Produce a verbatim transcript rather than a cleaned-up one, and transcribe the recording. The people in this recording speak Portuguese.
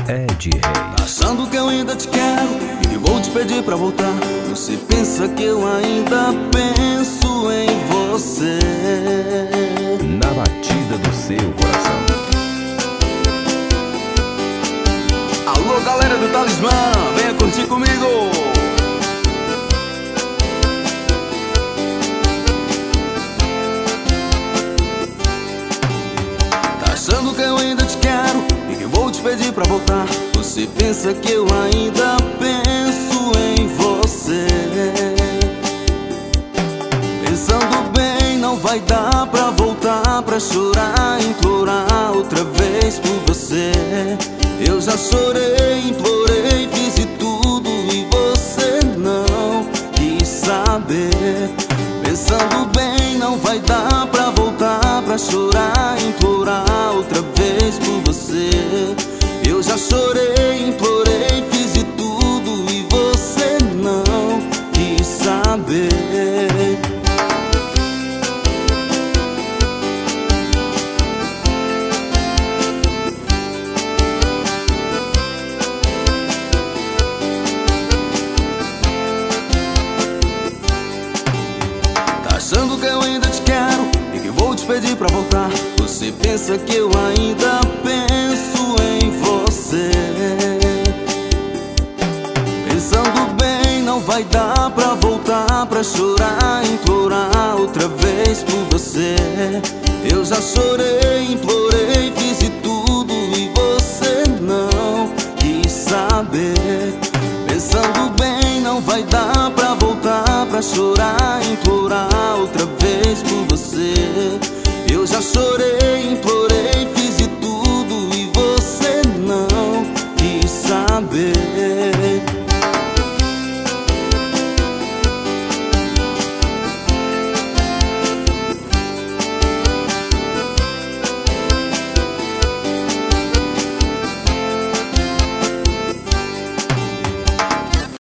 Ed Reis. Achando que eu ainda te quero e que vou te pedir pra voltar. Você pensa que eu ainda penso em você. Na batida do seu coração. Alô, galera do Talismã, venha curtir comigo. Tá achando que eu ainda te quero e que vou te pedir pra voltar. Você pensa que eu ainda penso em você. Pensando bem, não vai dar pra voltar, pra chorar, implorar outra vez por você. Eu já chorei, implorei, fiz de tudo e você não quis saber. Pensando bem, não vai dar pra voltar, pra chorar, implorar outra vez por você. Eu já chorei, implorei, fiz de tudo e você não quis saber. Achando que eu ainda te quero e que vou te pedir pra voltar. Você pensa que eu ainda penso em você. Pensando bem, não vai dar pra voltar, pra chorar, implorar outra vez por você. Eu já chorei, implorei, fiz de tudo e você não quis saber. Pensando bem, não vai dar pra voltar, pra chorar,